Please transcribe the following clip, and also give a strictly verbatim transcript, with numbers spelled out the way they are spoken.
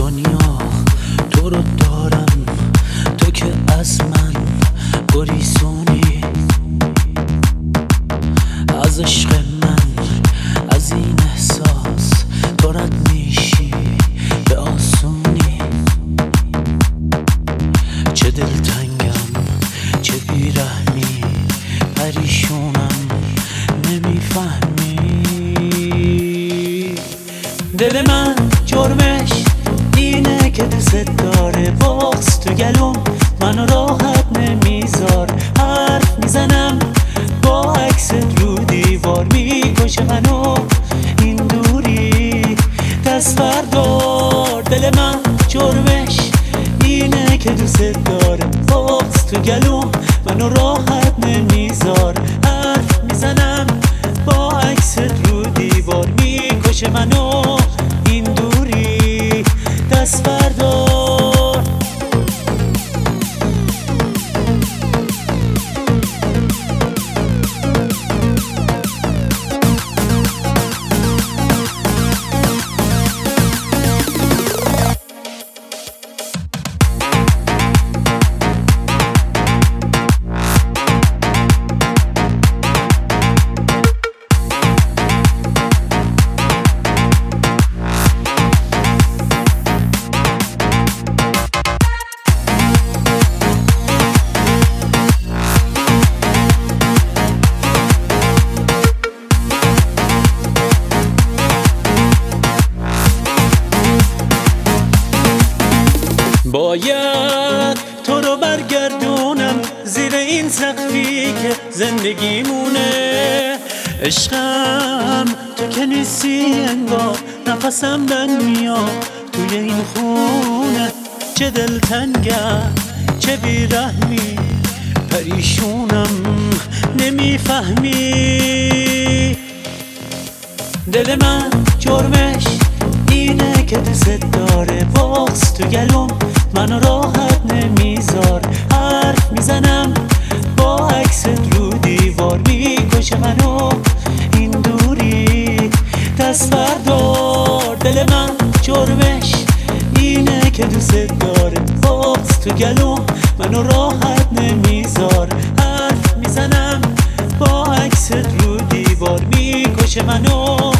دنیا تو رو دارم، تو که از من گریزونی، از عشق من، از این احساس تو رد میشی به آسونی. چه دلتنگم، چه بیرحمی، پریشونم، نمیفهمی. دل من جرمش اینه که دوست داره، بغض تو گلوم منو راحت نمیذار. حرف میزنم با عکست رو دیوار، میکشه منو این دوری. دست بردار، دل من جرمش اینه که دوست داره، بغض تو گلوم منو راحت نمیذار. حرف میزنم با عکست رو دیوار، میکشه منو این دوری. دست بردار. باید تو رو برگردونم زیر این سقفی که زندگیمونه. عشقم تو که نیستی انگار، نفسم بند میاد توی این خونه. چه دلتنگم، چه بیرحمی، پریشونم، نمیفهمی. دل من جرمش اینه که دوست داره، بغض تو گلوم منو راحت نمیذار. حرف میزنم با عکست رو دیوار، میکشه منو این دوری. دست بردار، دل من جرمش اینه که دوست داره، بغض تو گلوم منو راحت نمیذار. حرف میزنم با عکست رو دیوار، میکشه منو